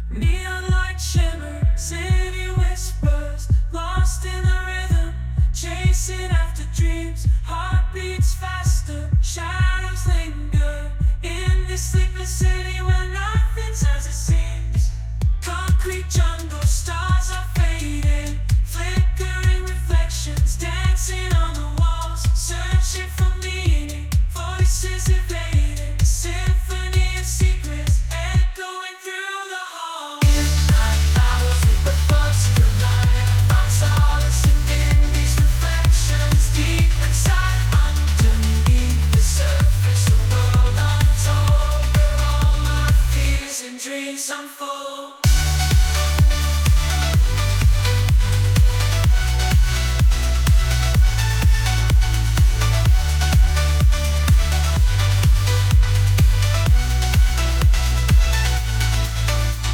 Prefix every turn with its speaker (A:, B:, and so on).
A: Neon light shimmer, city whispers, lost in the rhythm, chasing after dreams. Heartbeats faster, shadows linger in this sleepless city where nothing's as it seems. Concrete jungle, stars are fading, flickering reflections dancing on the walls, searching for meaning, voices evading, a symphony of secrets echoing through the halls. Midnight hours with the thoughts collide, find solace in these reflections. Deep inside, underneath the surface, a world untold, where all my fears and dreams unfold.